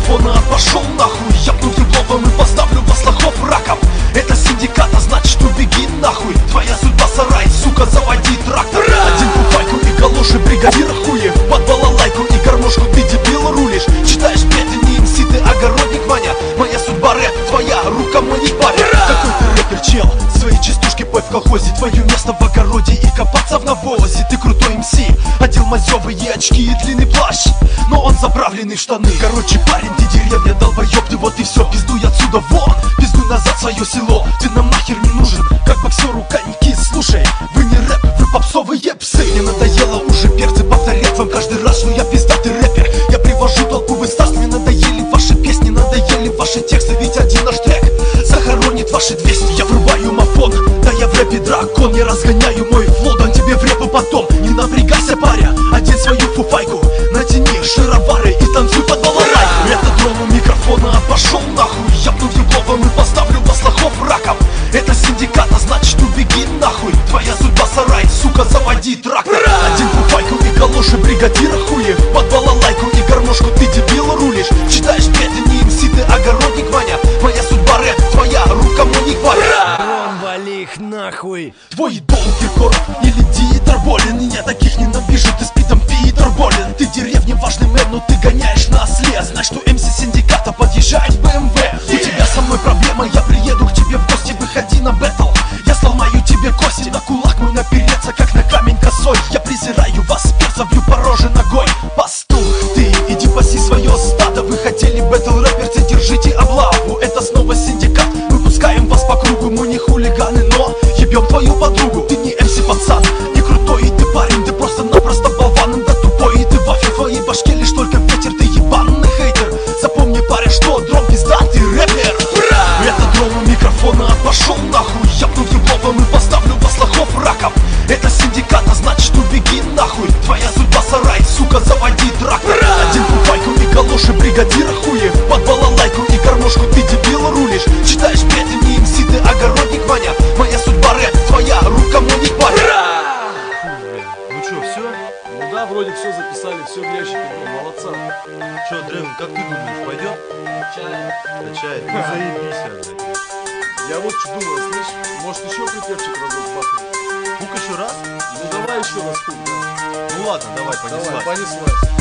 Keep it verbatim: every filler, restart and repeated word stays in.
микрофона, а пошел нахуй. Я пну ебловым и поставлю вас лохов раком. Это синдикат, а значит убеги нахуй. Твоя судьба сарай, сука, заводи трактор. Один фуфайку и галоши бригадира хуев. Под балалайку и гармошку ты дебил рулишь. Читаешь петли, не эм си, ты огородник, Ваня. Моя судьба рэп, твоя рука мой не паря. Какой ты рэпер, чел, свои частушки пой в колхозе. Твое место в огороде и копаться в навозе. Ты крутой эм си, одел мазёвые очки и длинный плащ, но он заправленный в штаны. Короче, парень, ты деревня, долбоёб, ты вот и все. Пиздуй отсюда вон, пиздуй назад в свое село. Ты нам нахер не нужен, как боксеру коньки. Слушай, вы не рэп, вы попсовые псы. Мне надоело уже перцы повторять вам каждый раз, что я пиздатый рэпер. Я привожу толпу в экстаз, мне надоели ваши песни, надоели ваши тексты. Ведь один наш трек захоронит ваши двести. Я врубаю мафон, да я в рэпе дракон. Я разгоняю мой флоу, дам тебе в рэпу потом. Не напрягайся, паря, одень свою фуфайку, натяни шаровары и танцуй под балалайку. Это дрон у микрофона, а пошел нахуй. Я пну ебловым и поставлю вас лохов раком. Это синдикат, а значит убеги нахуй. Твоя судьба сарай, сука, заводи трактор. Один фуфайку и галоши бригадира хуев. Под балалайку и гармошку ты дебил рулишь. Читаешь петли, не эм си, ты огородник, Ваня. Моя судьба рэп, твоя рука мой не хватит. Ром, вали их нахуй. Твой идол Киркоров или Диетер Болин. Я таких ненавижу, ты спидом Питер Болин. Ты деревне важный мэр, но ты гоняешь на осле. Знай, что эм си синдиката подъезжает в бэ эм вэ. У тебя со мной проблема, я приеду к тебе в гости. Выходи на бэтл, я сломаю тебе кости. На кулак мой напереться, как на камень косой. Я презираю вас, перцев, бью по роже ногой. Пастух ты, иди паси свое стадо. Вы хотели бэтл рэперцы, держите облаву. Это снова синдикат, выпускаем вас по кругу. Мы не хулиганы, но ебем твою подругу. Ты не эм си, пацан, не крутой и ты парень. Ты просто-напросто болван, да тупой и ты вафель. В твоей башке лишь только ветер, ты ебаный хейтер. Запомни, парень, что дрон пиздатый рэпер. Это дрон у микрофона, а пошел нахуй. Я пну ебловым и поставлю вас лохов раком. Это синдикат, а значит убеги нахуй. Твоя судьба сарай, сука, заводи трактор. Один фуфайку и галоши бригадира хуев. Под балалайку и гармошку ты дебил рулишь. Читаешь петли, не эм си, ты огородник, Ваня. Моя судьба рэп, твоя рука мой не паря. Ну чё, все? Ну да, вроде все записали, все в ящике, ну, молодца. Чё, Древен, как ты думаешь, пойдет? Чай. Качает? Ну заебись, блядь. Я вот что думаю, слышь, может еще припевчик разок бахнуть? Пук еще раз? Ну давай еще раз пук, да. Ну ладно, давай, понеслась. Давай, понеслась.